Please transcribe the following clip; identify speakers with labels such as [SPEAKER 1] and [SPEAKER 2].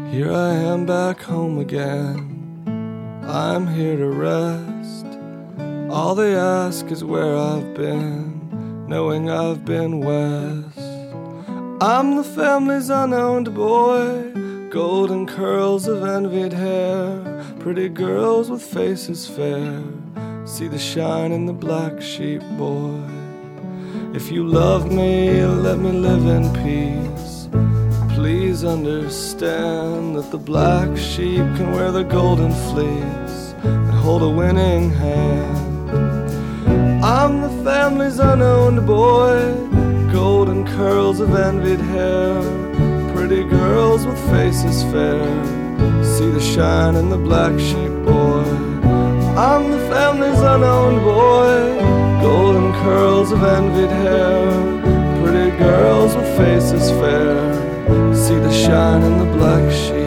[SPEAKER 1] Here I am back home again. I'm here to rest. All they ask is where I've been, knowing I've been west. I'm the family's unowned boy, golden curls of envied hair, pretty girls with faces fair, see the shine in the black sheep, boy. If you love me, let me live in peace. Please understand that the black sheep can wear the golden fleece and hold a winning hand. I'm the family's unowned boy, golden curls of envied hair, pretty girls with faces fair, see the shine in the black sheep, boy. I'm the family's unowned boy, golden curls of envied hair, pretty girls with faces fair, see the shine in the black sheep.